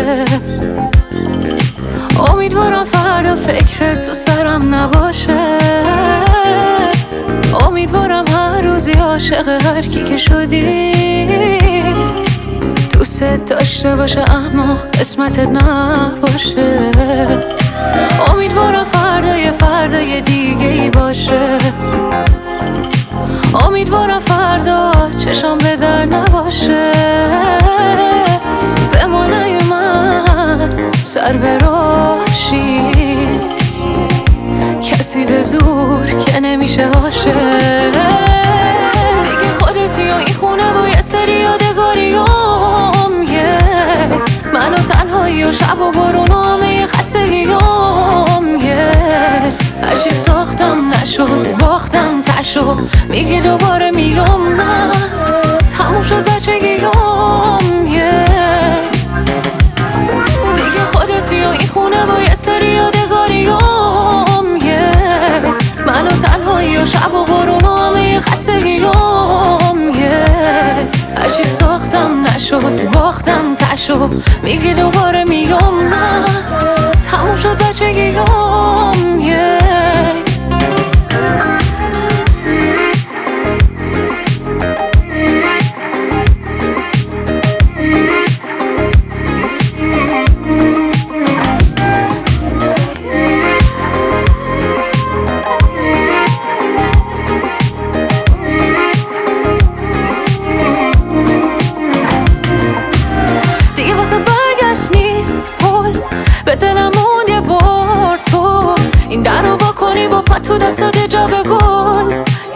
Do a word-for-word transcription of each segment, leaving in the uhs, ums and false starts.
امیدوارم فردا فکرت تو سرم نباشه. امیدوارم هر روزی عاشق هر کی که شدی دوست داشته باشه اما قسمتت نباشه. امیدوارم فردای فردای دیگه ای باشه. امیدوارم فردا چشام به در نباشه. به ما نیومد سر به راهشی کسی به زور که نمیشه عاشق. دیگه خودتی و این خونه با یه سری یادگاریام یه من و تنهایی و شب و بارون و همه خستگیام یه هرچی ساختم نشد باختم تشو میگی دوباره میام نه تموم شد بچگیام یه دیگه خودتی و این خونه با یه سری یادگاریام یه من و تنهایی و شب و بارون و همه خستگیام یه هرچی ساختم نشد باختم تشو میگی دوباره میام نه تموم شد بچگیام یه دیگه واسه برگشت نیست پل به دلم موند یه بار تو این در رو با کنی با پا تو دستات جا به گل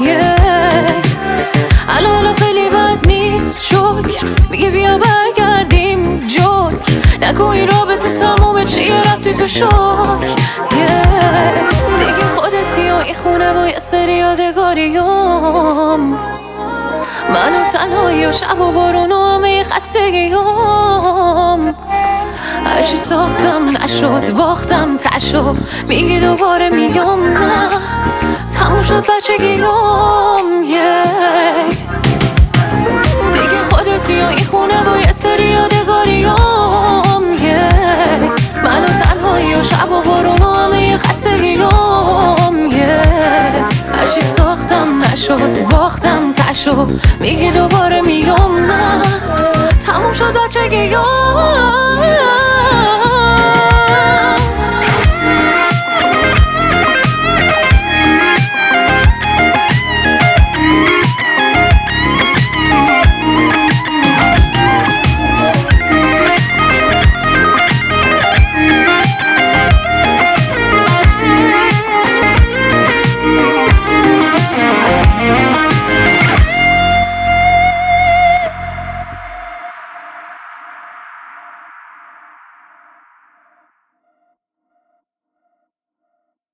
الو الو خیلی بد نیست شکر میگه بیا برگردیم جوک نگو این رابطه تمومه چیه رفتی تو شک دیگه خودتی و این خونه با یه سری یادگاریام من و تنهایی و شب و بارون و همه خستگیام هرچی ساختم نشد باختم تشو میگی دوباره میام نه تموم شد بچگیام yeah. دیگه خودتی و این خونه با یه سری یادگاریام yeah. من و تنهایی و شب و بارون و همه خستگیام yeah. هرچی ساختم نشد باختم تشو میگی دوباره میام نه تموم شد بچگیام